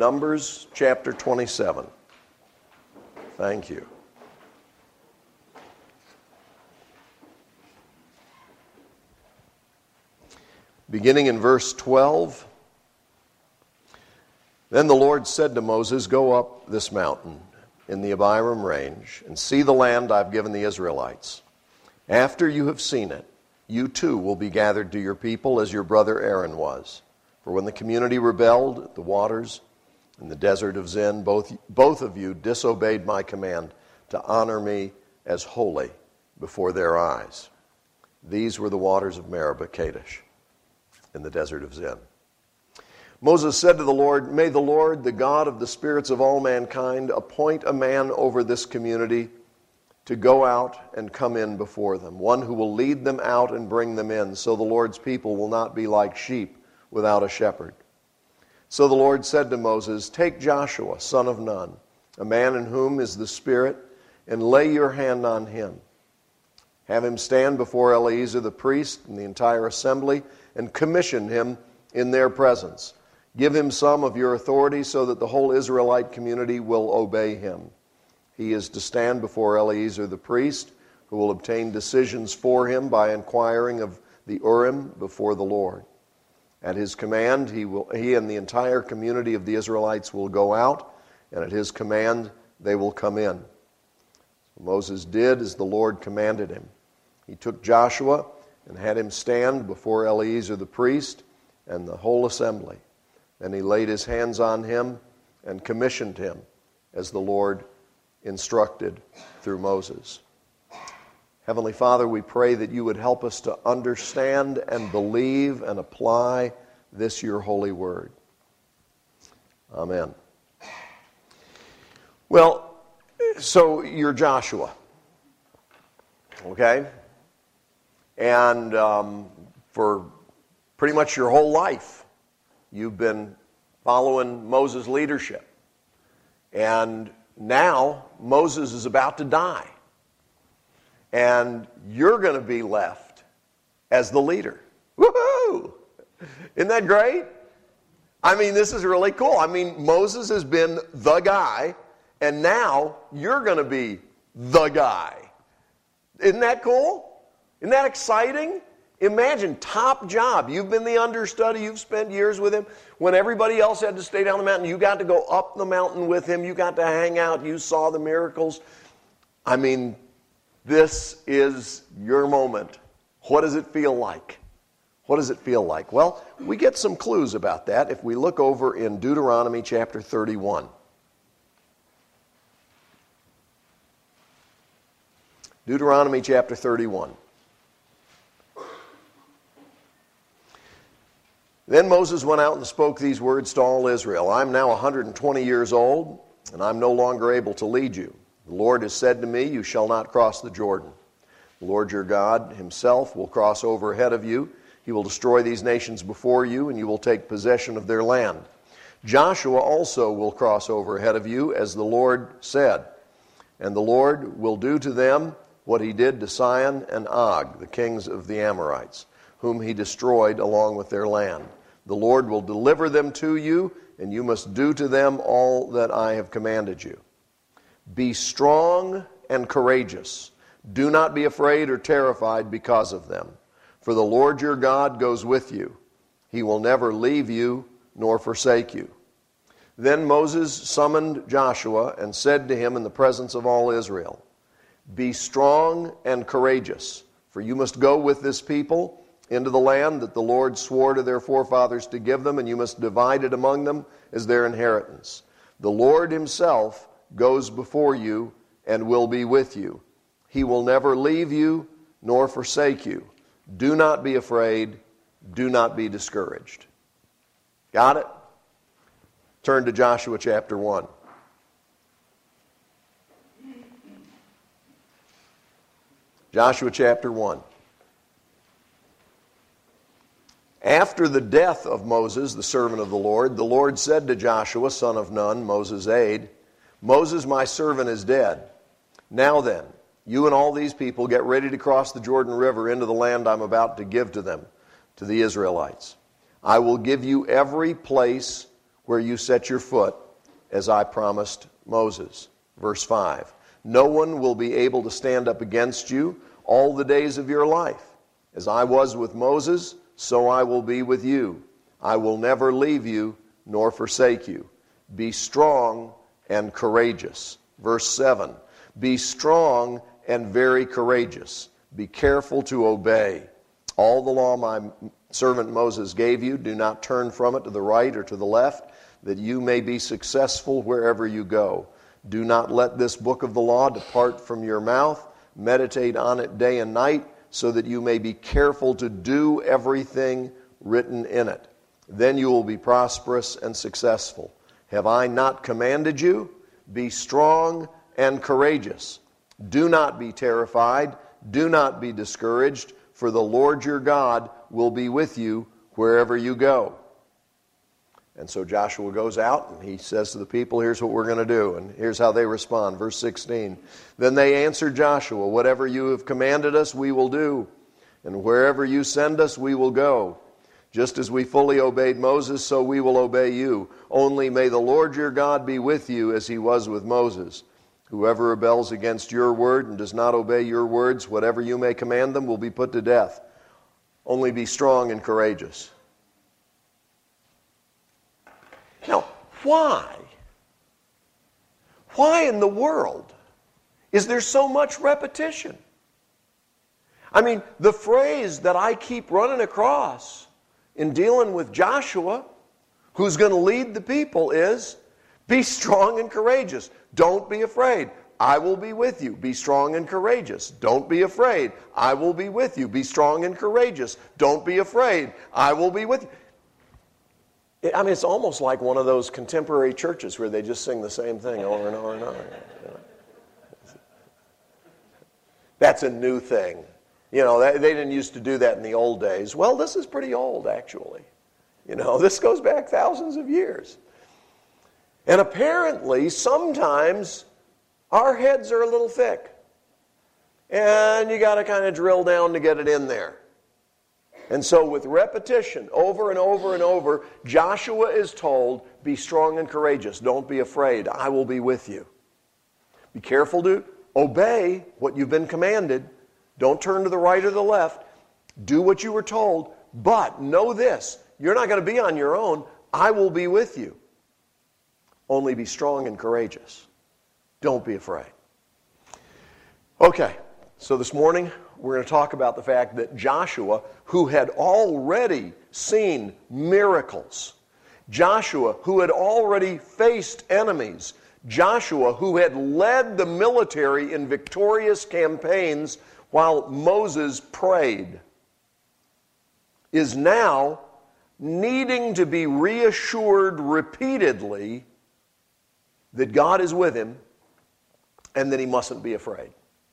Numbers chapter 27. Thank you. Beginning in verse 12. Then the Lord said to Moses, "Go up this mountain in the Abiram range and see the land I've given the Israelites. After you have seen it, you too will be gathered to your people as your brother Aaron was. For when the community rebelled at the waters in the desert of Zin, both of you disobeyed my command to honor me as holy before their eyes. These were the waters of Meribah Kadesh in the desert of Zin." Moses said to the Lord, "May the Lord, the God of the spirits of all mankind, appoint a man over this community to go out and come in before them, one who will lead them out and bring them in, so the Lord's people will not be like sheep without a shepherd." So the Lord said to Moses, "Take Joshua, son of Nun, a man in whom is the Spirit, and lay your hand on him. Have him stand before Eleazar the priest and the entire assembly, and commission him in their presence. Give him some of your authority so that the whole Israelite community will obey him. He is to stand before Eleazar the priest, who will obtain decisions for him by inquiring of the Urim before the Lord. At his command, he and the entire community of the Israelites will go out, and at his command they will come in." So Moses did as the Lord commanded him. He took Joshua and had him stand before Eleazar the priest and the whole assembly. Then he laid his hands on him and commissioned him as the Lord instructed through Moses. Heavenly Father, we pray that you would help us to understand and believe and apply this your holy word. Amen. Well, so you're Joshua, okay? And for pretty much your whole life, you've been following Moses' leadership. And now Moses is about to die. And you're going to be left as the leader. Woohoo! Isn't that great? I mean, this is really cool. I mean, Moses has been the guy, and now you're going to be the guy. Isn't that cool? Isn't that exciting? Imagine, top job. You've been the understudy. You've spent years with him. When everybody else had to stay down the mountain, you got to go up the mountain with him. You got to hang out. You saw the miracles. I mean, this is your moment. What does it feel like? What does it feel like? Well, we get some clues about that if we look over in Deuteronomy chapter 31. Deuteronomy chapter 31. Then Moses went out and spoke these words to all Israel. "I'm now 120 years old, and I'm no longer able to lead you. The Lord has said to me, you shall not cross the Jordan. The Lord your God himself will cross over ahead of you. He will destroy these nations before you, and you will take possession of their land. Joshua also will cross over ahead of you, as the Lord said. And the Lord will do to them what he did to Sihon and Og, the kings of the Amorites, whom he destroyed along with their land. The Lord will deliver them to you, and you must do to them all that I have commanded you. Be strong and courageous. Do not be afraid or terrified because of them. For the Lord your God goes with you. He will never leave you nor forsake you." Then Moses summoned Joshua and said to him in the presence of all Israel, "Be strong and courageous, for you must go with this people into the land that the Lord swore to their forefathers to give them, and you must divide it among them as their inheritance. The Lord himself goes before you and will be with you. He will never leave you nor forsake you. Do not be afraid. Do not be discouraged." Got it? Turn to Joshua chapter 1. Joshua chapter 1. After the death of Moses, the servant of the Lord said to Joshua, son of Nun, Moses' aide, "Moses, my servant, is dead. Now then, you and all these people get ready to cross the Jordan River into the land I'm about to give to them, to the Israelites. I will give you every place where you set your foot, as I promised Moses. Verse 5. No one will be able to stand up against you all the days of your life. As I was with Moses, so I will be with you. I will never leave you nor forsake you. Be strong and courageous. Verse 7. Be strong and very courageous. Be careful to obey all the law my servant Moses gave you. Do not turn from it to the right or to the left, that you may be successful wherever you go. Do not let this book of the law depart from your mouth. Meditate on it day and night, so that you may be careful to do everything written in it. Then you will be prosperous and successful. Have I not commanded you? Be strong and courageous. Do not be terrified. Do not be discouraged, for the Lord your God will be with you wherever you go. And so Joshua goes out and he says to the people, here's what we're going to do. And here's how they respond. Verse 16. Then they answered Joshua, whatever you have commanded us, we will do. And wherever you send us, we will go. Just as we fully obeyed Moses, so we will obey you. Only may the Lord your God be with you as he was with Moses. Whoever rebels against your word and does not obey your words, whatever you may command them, will be put to death. Only be strong and courageous. Now, why? Why in the world is there so much repetition? I mean, the phrase that I keep running across in dealing with Joshua, who's going to lead the people, is be strong and courageous. Don't be afraid. I will be with you. Be strong and courageous. Don't be afraid. I will be with you. Be strong and courageous. Don't be afraid. I will be with you. I mean, it's almost like one of those contemporary churches where they just sing the same thing over and over and over. You know? That's a new thing. You know, they didn't used to do that in the old days. Well, this is pretty old, actually. You know, this goes back thousands of years. And apparently, sometimes our heads are a little thick. And you got to kind of drill down to get it in there. And so with repetition, over and over and over, Joshua is told, be strong and courageous. Don't be afraid. I will be with you. Be careful to obey what you've been commanded. Don't turn to the right or the left. Do what you were told. But know this, you're not going to be on your own. I will be with you. Only be strong and courageous. Don't be afraid. Okay, so this morning we're going to talk about the fact that Joshua, who had already seen miracles, Joshua, who had already faced enemies, Joshua, who had led the military in victorious campaigns while Moses prayed, is now needing to be reassured repeatedly that God is with him and that he mustn't be afraid.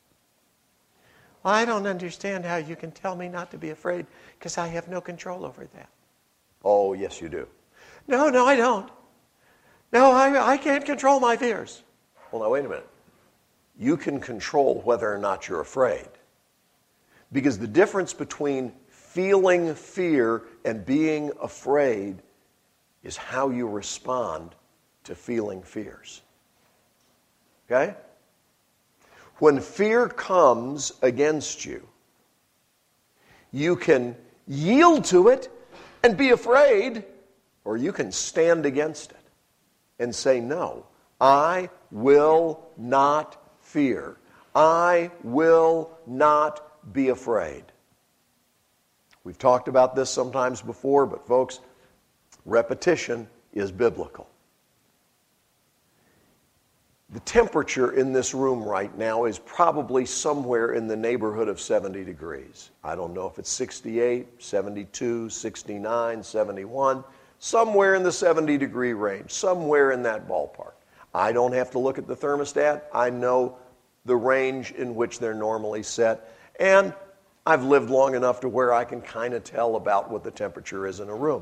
I don't understand how you can tell me not to be afraid because I have no control over that. Oh, yes, you do. No, I don't. No, I can't control my fears. Well, now, wait a minute. You can control whether or not you're afraid. Because the difference between feeling fear and being afraid is how you respond to feeling fears. Okay? When fear comes against you, you can yield to it and be afraid, or you can stand against it and say, no, I will not fear. I will not be afraid. We've talked about this sometimes before, but folks, repetition is biblical. The temperature in this room right now is probably somewhere in the neighborhood of 70 degrees. I don't know if it's 68, 72, 69, 71, somewhere in the 70 degree range, somewhere in that ballpark. I don't have to look at the thermostat. I know the range in which they're normally set. And I've lived long enough to where I can kind of tell about what the temperature is in a room.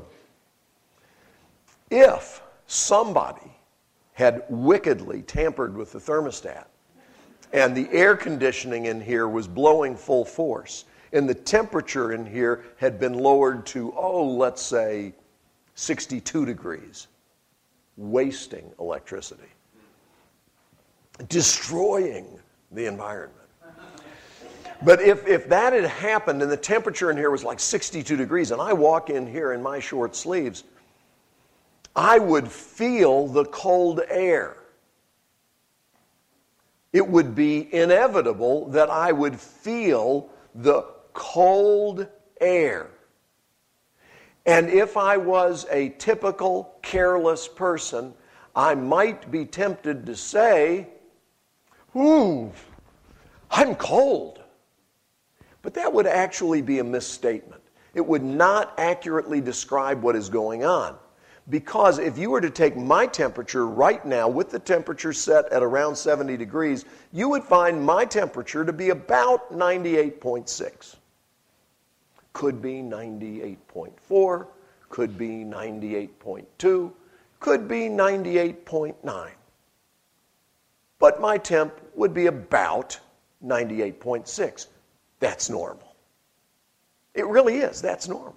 If somebody had wickedly tampered with the thermostat, and the air conditioning in here was blowing full force, and the temperature in here had been lowered to, let's say, 62 degrees, wasting electricity, destroying the environment. But if that had happened and the temperature in here was like 62 degrees and I walk in here in my short sleeves, I would feel the cold air. It would be inevitable that I would feel the cold air. And if I was a typical careless person, I might be tempted to say, "Ooh, I'm cold." But that would actually be a misstatement. It would not accurately describe what is going on. Because if you were to take my temperature right now with the temperature set at around 70 degrees, you would find my temperature to be about 98.6. Could be 98.4, could be 98.2, could be 98.9. But my temp would be about 98.6. That's normal. It really is. That's normal.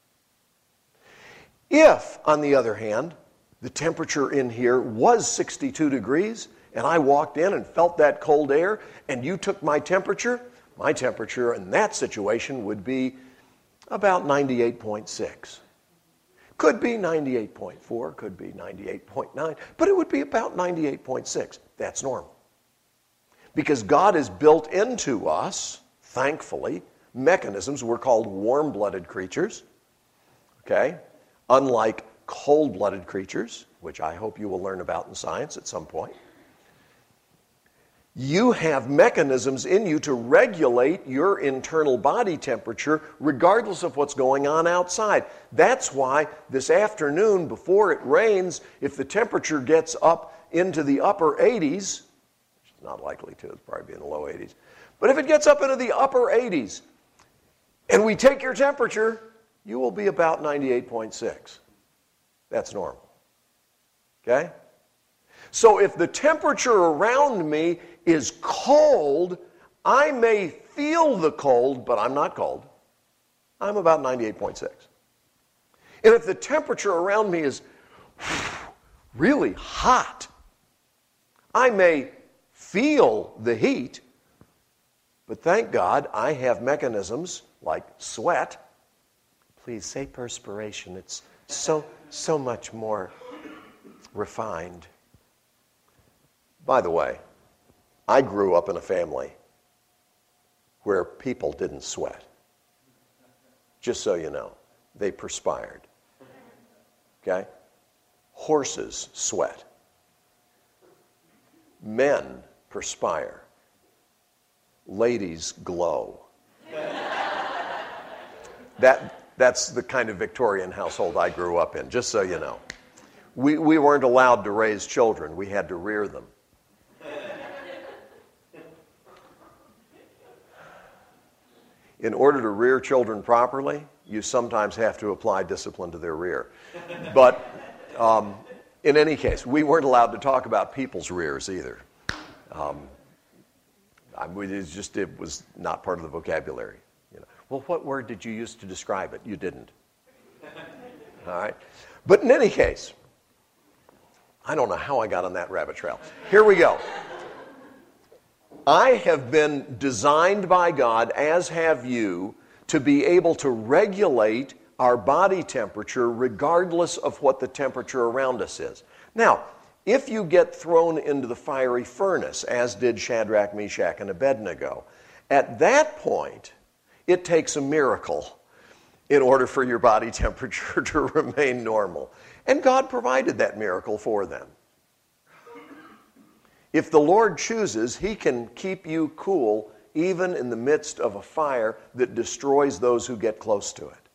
If, on the other hand, the temperature in here was 62 degrees and I walked in and felt that cold air and you took my temperature in that situation would be about 98.6. Could be 98.4, could be 98.9, but it would be about 98.6. That's normal. Because God has built into us, thankfully, mechanisms. We're called warm-blooded creatures, okay? Unlike cold-blooded creatures, which I hope you will learn about in science at some point. You have mechanisms in you to regulate your internal body temperature regardless of what's going on outside. That's why this afternoon, before it rains, if the temperature gets up into the upper 80s, which is not likely to, it'll probably be in the low 80s, but if it gets up into the upper 80s and we take your temperature, you will be about 98.6. That's normal. Okay? So if the temperature around me is cold, I may feel the cold, but I'm not cold. I'm about 98.6. And if the temperature around me is really hot, I may feel the heat, but thank God I have mechanisms like sweat. Please say perspiration. It's so much more refined. By the way, I grew up in a family where people didn't sweat. Just so you know, they perspired. Okay? Horses sweat. Men perspire. Ladies glow. That's the kind of Victorian household I grew up in, just so you know. We weren't allowed to raise children. We had to rear them. In order to rear children properly, you sometimes have to apply discipline to their rear. But in any case, we weren't allowed to talk about people's rears either. It was not part of the vocabulary. You know. Well, what word did you use to describe it? You didn't. All right? But in any case, I don't know how I got on that rabbit trail. Here we go. I have been designed by God, as have you, to be able to regulate our body temperature regardless of what the temperature around us is. Now, if you get thrown into the fiery furnace, as did Shadrach, Meshach, and Abednego, at that point, it takes a miracle in order for your body temperature to remain normal. And God provided that miracle for them. If the Lord chooses, He can keep you cool even in the midst of a fire that destroys those who get close to it.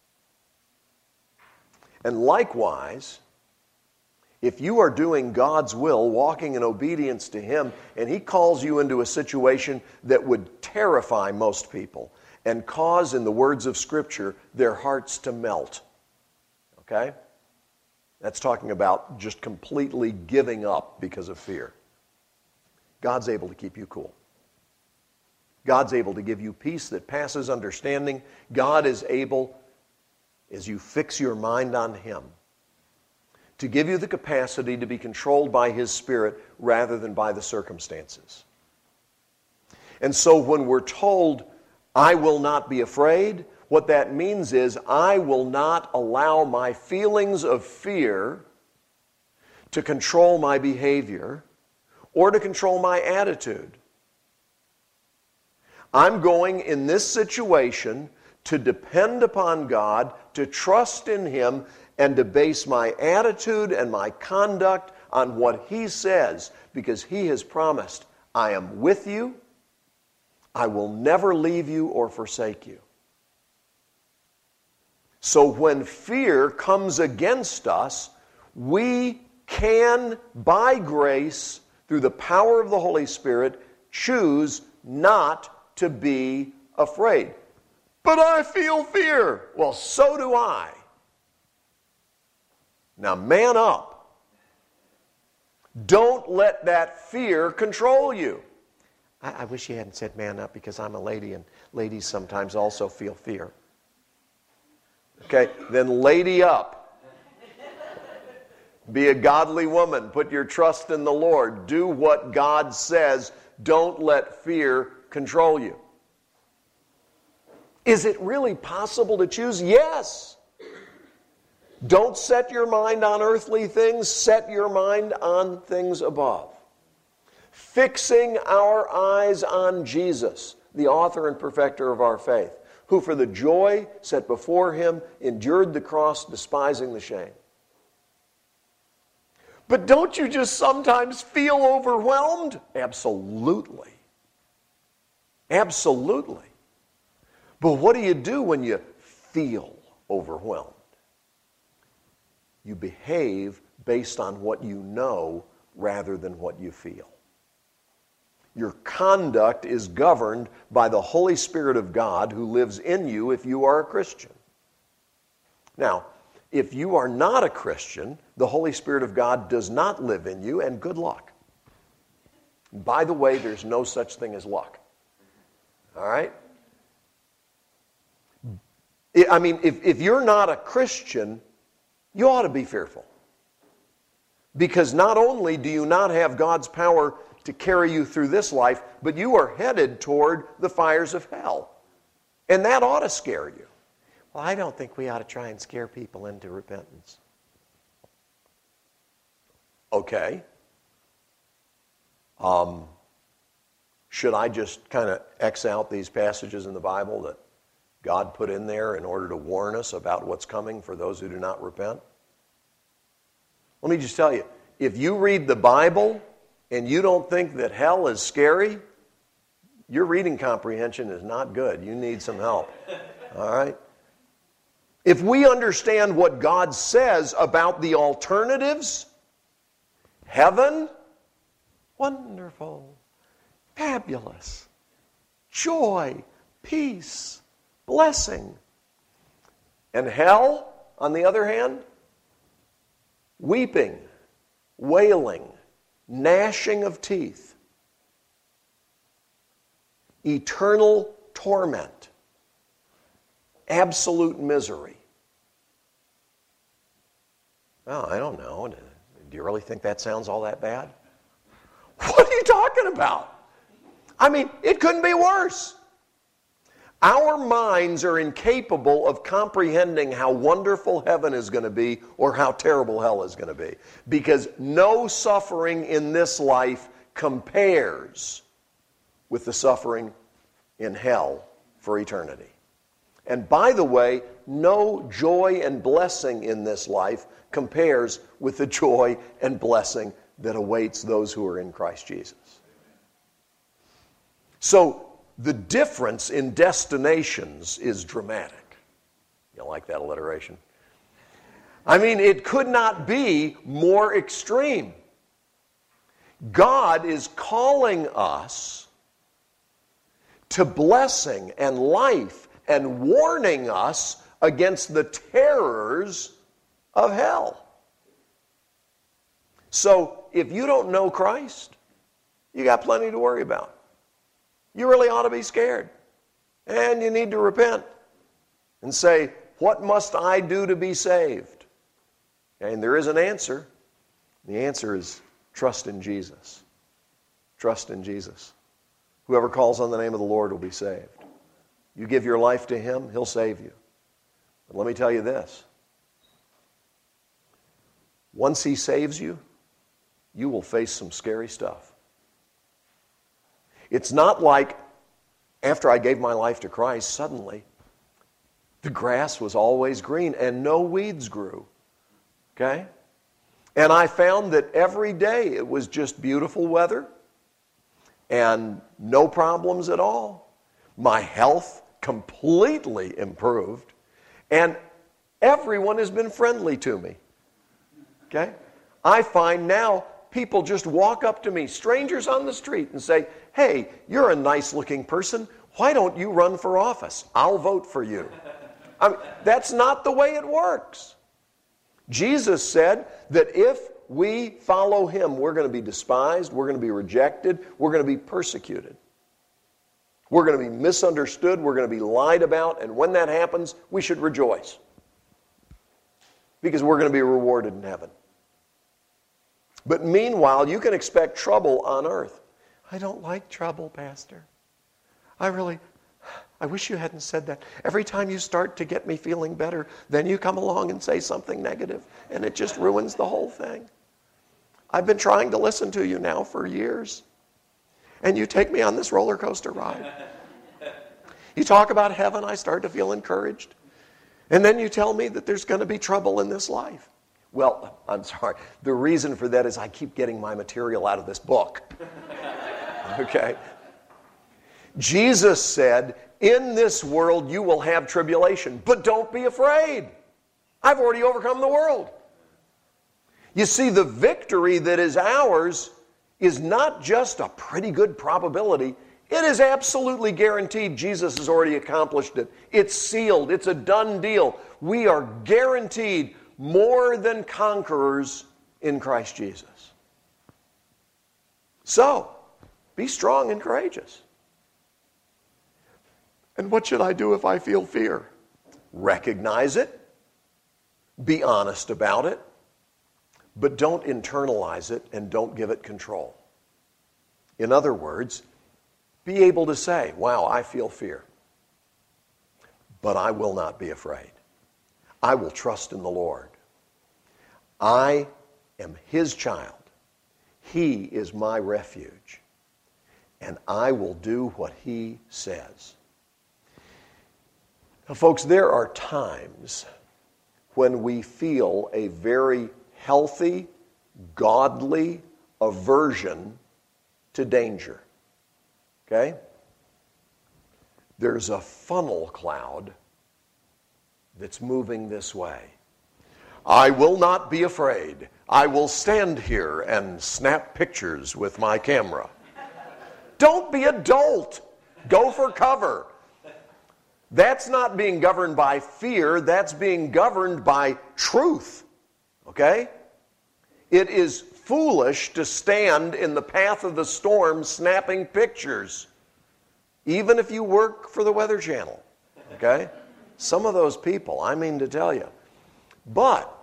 And likewise, if you are doing God's will, walking in obedience to Him, and He calls you into a situation that would terrify most people and cause, in the words of Scripture, their hearts to melt. Okay? That's talking about just completely giving up because of fear. God's able to keep you cool. God's able to give you peace that passes understanding. God is able, as you fix your mind on Him, to give you the capacity to be controlled by His Spirit rather than by the circumstances. And so when we're told, I will not be afraid, what that means is I will not allow my feelings of fear to control my behavior or to control my attitude. I'm going in this situation to depend upon God, to trust in Him, and to base my attitude and my conduct on what He says, because He has promised, I am with you, I will never leave you or forsake you. So when fear comes against us, we can, by grace, through the power of the Holy Spirit, choose not to be afraid. But I feel fear. Well, so do I. Now, man up. Don't let that fear control you. I wish you hadn't said man up, because I'm a lady, and ladies sometimes also feel fear. Okay, then lady up. Be a godly woman. Put your trust in the Lord. Do what God says. Don't let fear control you. Is it really possible to choose? Yes. Don't set your mind on earthly things. Set your mind on things above. Fixing our eyes on Jesus, the author and perfecter of our faith, who for the joy set before Him endured the cross, despising the shame. But don't you just sometimes feel overwhelmed? Absolutely. Absolutely. But what do you do when you feel overwhelmed? You behave based on what you know rather than what you feel. Your conduct is governed by the Holy Spirit of God who lives in you if you are a Christian. Now, if you are not a Christian, the Holy Spirit of God does not live in you, and good luck. By the way, there's no such thing as luck. All right? I mean, if you're not a Christian, you ought to be fearful. Because not only do you not have God's power to carry you through this life, but you are headed toward the fires of hell. And that ought to scare you. Well, I don't think we ought to try and scare people into repentance. Okay. Should I just kind of X out these passages in the Bible that God put in there in order to warn us about what's coming for those who do not repent? Let me just tell you, if you read the Bible and you don't think that hell is scary, your reading comprehension is not good. You need some help. All right? If we understand what God says about the alternatives, heaven, wonderful, fabulous, joy, peace, blessing. And hell, on the other hand, weeping, wailing, gnashing of teeth, eternal torment, absolute misery. Well, I don't know. Do you really think that sounds all that bad? What are you talking about? I mean, it couldn't be worse. Our minds are incapable of comprehending how wonderful heaven is going to be or how terrible hell is going to be. Because no suffering in this life compares with the suffering in hell for eternity. And by the way, no joy and blessing in this life compares with the joy and blessing that awaits those who are in Christ Jesus. So, the difference in destinations is dramatic. You like that alliteration? I mean, it could not be more extreme. God is calling us to blessing and life and warning us against the terrors of hell. So, if you don't know Christ, you got plenty to worry about. You really ought to be scared. And you need to repent and say, what must I do to be saved? Okay? And there is an answer. The answer is trust in Jesus. Trust in Jesus. Whoever calls on the name of the Lord will be saved. You give your life to Him, He'll save you. But let me tell you this. Once He saves you, you will face some scary stuff. It's not like after I gave my life to Christ, suddenly the grass was always green and no weeds grew. Okay? And I found that every day it was just beautiful weather and no problems at all. My health completely improved, and everyone has been friendly to me. Okay? I find now people just walk up to me, strangers on the street, and say, "Hey, you're a nice-looking person. Why don't you run for office? I'll vote for you." I mean, that's not the way it works. Jesus said that if we follow Him, we're going to be despised, we're going to be rejected, we're going to be persecuted. We're going to be misunderstood, we're going to be lied about, and when that happens, we should rejoice. Because we're going to be rewarded in heaven. But meanwhile, you can expect trouble on earth. I don't like trouble, Pastor. I wish you hadn't said that. Every time you start to get me feeling better, then you come along and say something negative, and it just ruins the whole thing. I've been trying to listen to you now for years, and you take me on this roller coaster ride. You talk about heaven, I start to feel encouraged. And then you tell me that there's going to be trouble in this life. Well, I'm sorry. The reason for that is I keep getting my material out of this book. Okay? Jesus said, "In this world you will have tribulation, but don't be afraid. I've already overcome the world." You see, the victory that is ours is not just a pretty good probability. It is absolutely guaranteed. Jesus has already accomplished it. It's sealed. It's a done deal. We are guaranteed more than conquerors in Christ Jesus. So, be strong and courageous. And what should I do if I feel fear? Recognize it. Be honest about it. But don't internalize it and don't give it control. In other words, be able to say, "Wow, I feel fear. But I will not be afraid. I will trust in the Lord. I am His child. He is my refuge. And I will do what He says." Now, folks, there are times when we feel a very healthy, godly aversion to danger. Okay? There's a funnel cloud that's moving this way. I will not be afraid. I will stand here and snap pictures with my camera. Don't be a dolt. Go for cover. That's not being governed by fear. That's being governed by truth. Okay? It is foolish to stand in the path of the storm snapping pictures, even if you work for the Weather Channel. Okay? Some of those people, I mean to tell you. But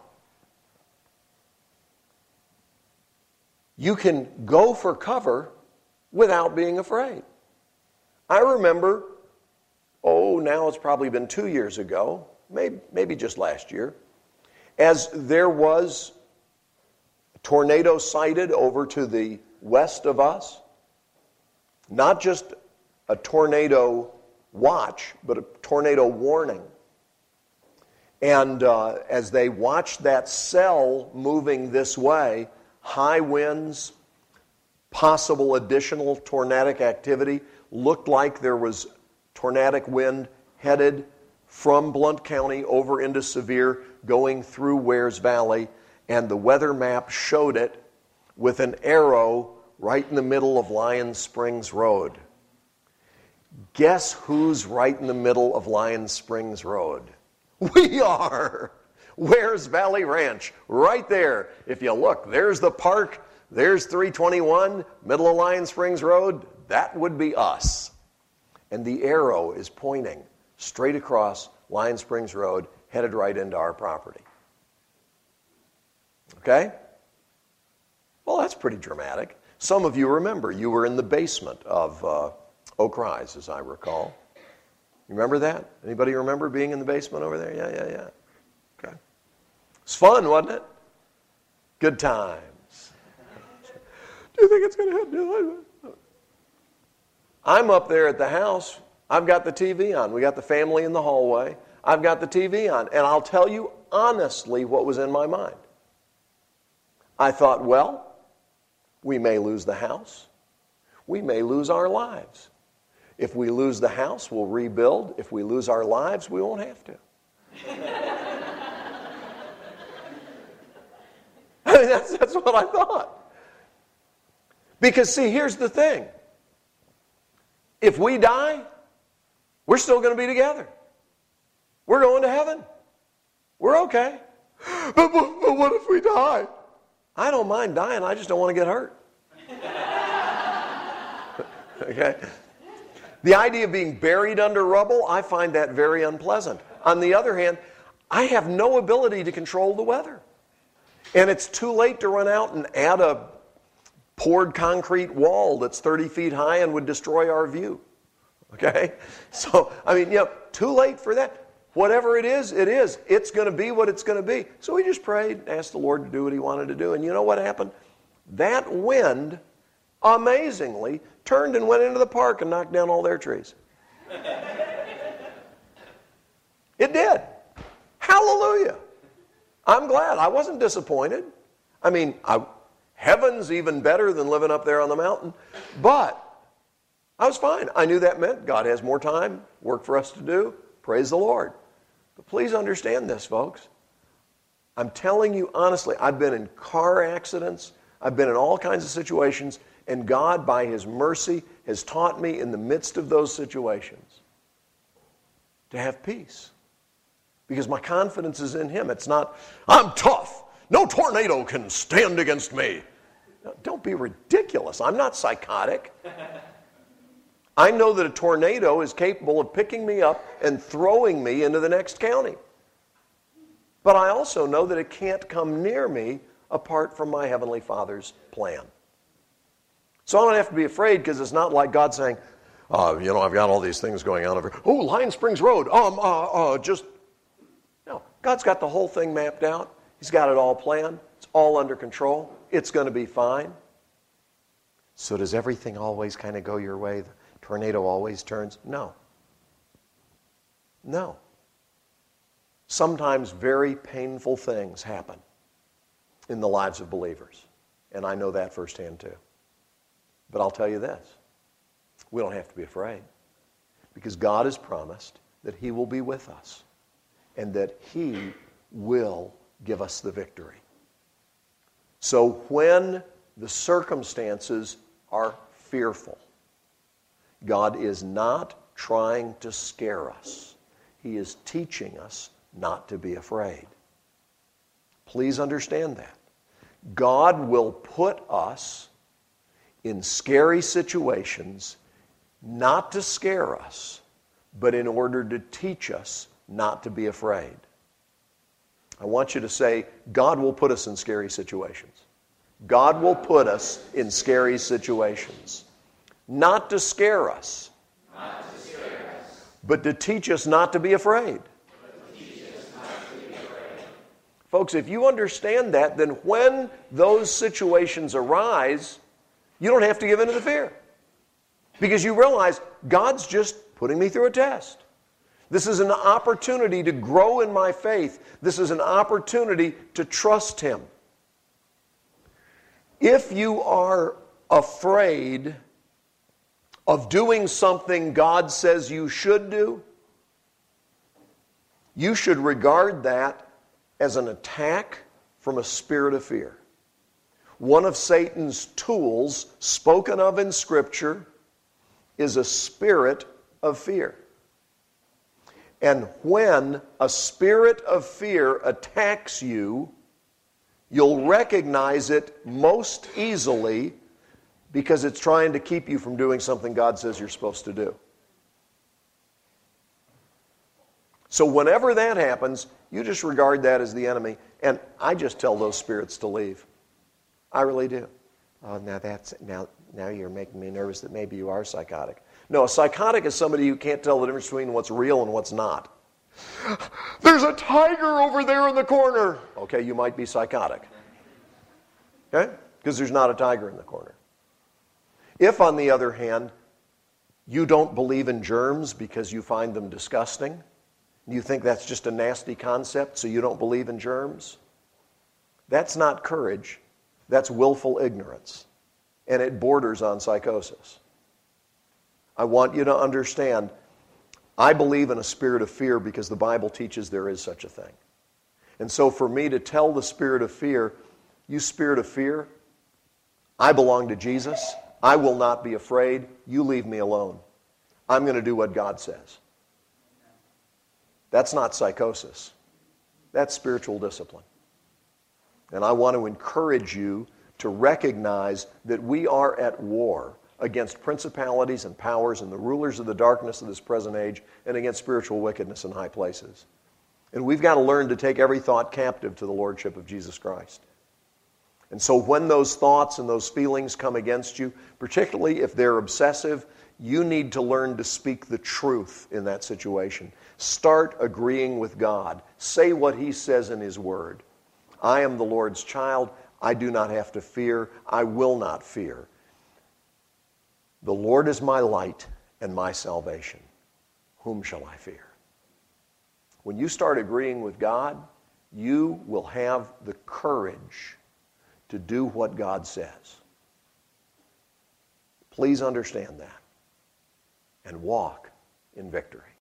you can go for cover without being afraid. I remember, now it's probably been 2 years ago, maybe just last year, as there was a tornado sighted over to the west of us. Not just a tornado watch, but a tornado warning. And as they watched that cell moving this way, high winds, possible additional tornadic activity, looked like there was tornadic wind headed from Blount County over into Sevier, going through Wares Valley, and the weather map showed it with an arrow right in the middle of Lion Springs Road. Guess who's right in the middle of Lion Springs Road? We are! Wares Valley Ranch, right there. If you look, there's the park, there's 321, middle of Lion Springs Road. That would be us. And the arrow is pointing straight across Lion Springs Road, headed right into our property. Okay? Well, that's pretty dramatic. Some of you remember you were in the basement of Oak Rise, as I recall. You remember that? Anybody remember being in the basement over there? Yeah. Okay. It's fun, wasn't it? Good times. Do you think it's going to happen? I'm up there at the house. I've got the TV on. We got the family in the hallway. I've got the TV on. And I'll tell you honestly what was in my mind. I thought, well, we may lose the house. We may lose our lives. If we lose the house, we'll rebuild. If we lose our lives, we won't have to. I mean, that's what I thought. Because, see, here's the thing. If we die, we're still going to be together. We're going to heaven. We're okay. But what if we die? I don't mind dying. I just don't want to get hurt. Okay? The idea of being buried under rubble, I find that very unpleasant. On the other hand, I have no ability to control the weather. And it's too late to run out and add a poured concrete wall that's 30 feet high and would destroy our view. Okay? So, I mean, too late for that. Whatever it is, it is. It's going to be what it's going to be. So we just prayed, asked the Lord to do what He wanted to do. And you know what happened? That wind, amazingly, turned and went into the park and knocked down all their trees. It did. Hallelujah. I'm glad. I wasn't disappointed. I mean, heaven's even better than living up there on the mountain. But I was fine. I knew that meant God has more time, work for us to do. Praise the Lord. But please understand this, folks. I'm telling you honestly, I've been in car accidents. I've been in all kinds of situations. And God, by His mercy, has taught me in the midst of those situations to have peace. Because my confidence is in Him. It's not, I'm tough. No tornado can stand against me. No, don't be ridiculous. I'm not psychotic. I know that a tornado is capable of picking me up and throwing me into the next county. But I also know that it can't come near me apart from my Heavenly Father's plan. So I don't have to be afraid, because it's not like God saying, I've got all these things going on over here. Oh, Lion Springs Road. No, God's got the whole thing mapped out. He's got it all planned. It's all under control. It's going to be fine. So does everything always kind of go your way? The tornado always turns? No. Sometimes very painful things happen in the lives of believers. And I know that firsthand too. But I'll tell you this. We don't have to be afraid. Because God has promised that He will be with us. And that He will give us the victory. So when the circumstances are fearful, God is not trying to scare us. He is teaching us not to be afraid. Please understand that. God will put us in scary situations not to scare us, but in order to teach us not to be afraid. I want you to say, God will put us in scary situations. God will put us in scary situations. Not to scare us, but to teach us not to be afraid. Folks, if you understand that, then when those situations arise, you don't have to give in to the fear. Because you realize God's just putting me through a test. This is an opportunity to grow in my faith. This is an opportunity to trust Him. If you are afraid of doing something God says you should do, you should regard that as an attack from a spirit of fear. One of Satan's tools, spoken of in Scripture, is a spirit of fear. And when a spirit of fear attacks you, you'll recognize it most easily because it's trying to keep you from doing something God says you're supposed to do. So whenever that happens, you just regard that as the enemy. And I just tell those spirits to leave. I really do. Oh, now you're making me nervous that maybe you are psychotic. No, a psychotic is somebody who can't tell the difference between what's real and what's not. There's a tiger over there in the corner. Okay, you might be psychotic. Okay? Because there's not a tiger in the corner. If, on the other hand, you don't believe in germs because you find them disgusting, you think that's just a nasty concept, so you don't believe in germs, that's not courage. That's willful ignorance. And it borders on psychosis. I want you to understand, I believe in a spirit of fear because the Bible teaches there is such a thing. And so for me to tell the spirit of fear, you spirit of fear, I belong to Jesus. I will not be afraid. You leave me alone. I'm going to do what God says. That's not psychosis. That's spiritual discipline. And I want to encourage you to recognize that we are at war against principalities and powers and the rulers of the darkness of this present age and against spiritual wickedness in high places. And we've got to learn to take every thought captive to the lordship of Jesus Christ. And so when those thoughts and those feelings come against you, particularly if they're obsessive, you need to learn to speak the truth in that situation. Start agreeing with God. Say what He says in His Word. I am the Lord's child. I do not have to fear. I will not fear. The Lord is my light and my salvation. Whom shall I fear? When you start agreeing with God, you will have the courage to do what God says. Please understand that and walk in victory.